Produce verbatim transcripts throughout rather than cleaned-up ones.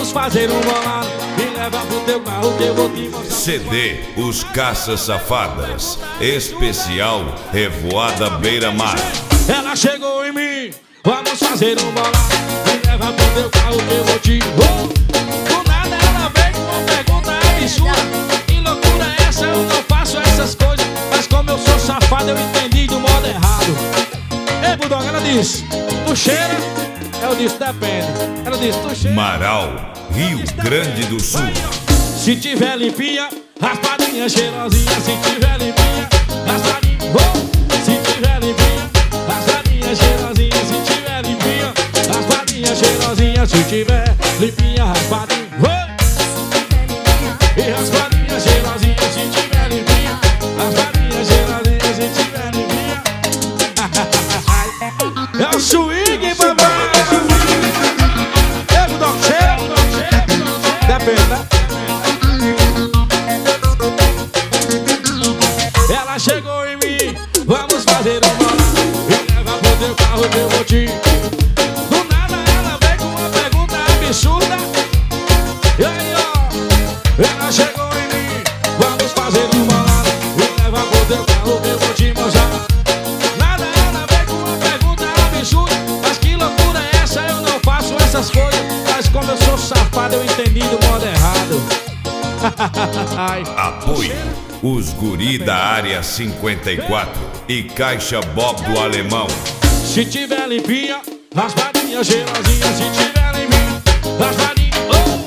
Vamos fazer um bolado, me leva pro teu carro que eu vou te mostrar. C D Os Caças Safadas, especial Revoada Beira Mar. Ela chegou em mim, vamos fazer um bolado, me leva pro teu carro que eu vou te oh. Do nada ela veio com uma pergunta absurda. Que loucura é essa? Eu não faço essas coisas, mas como eu sou safado eu entendi do modo errado. Ei, Bulldog, ela disse, tu cheira? Eu disse, depende. Ela disse, tu cheira? Marau, Rio Grande do Sul. Se tiver limpinha, raspadinha cheirosinha. Se tiver limpinha, raspadinha oh. Se tiver limpinha, raspadinha cheirosinha. Se tiver limpinha, raspadinha cheirosinha. Se tiver limpinha, raspadinha oh. E raspadinha cheirosinha. Se tiver limpinha, raspadinha cheirosinha. Se tiver limpinha é o swing, papai. É o Doc cheira? Depende, né? Ela chegou em mim, vamos fazer um bolado, me leva pro teu carro que eu vou te. Do nada ela veio com uma pergunta absurda. E aí, ó, ela chegou em mim, vamos fazer um bolado, me leva pro teu carro que eu vou te mostrar. Nada ela veio com uma pergunta absurda. Mas que loucura é essa? Eu não faço essas coisas, mas como eu sou safado eu entendi do modo errado. Apoio os guri da área cinquenta e quatro e Caixa Bob do Alemão. Se tiver limpinha, raspadinha cheirosinha. Se tiver limpinha, raspadinha oh.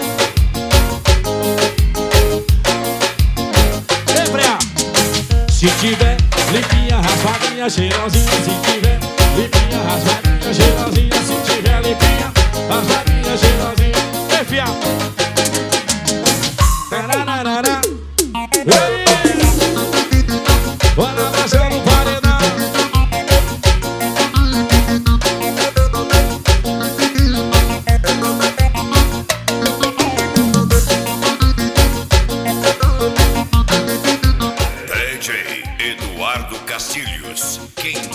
Ei, Freia. Se tiver limpinha, raspadinha cheirosinha. Se tiver limpinha, raspadinha cheirosinha. Se tiver limpinha, raspadinha cheirosinha. Ei, fia. Tararara. Ei. Bora abraçar no paredão. D J Eduardo Castilhos, quem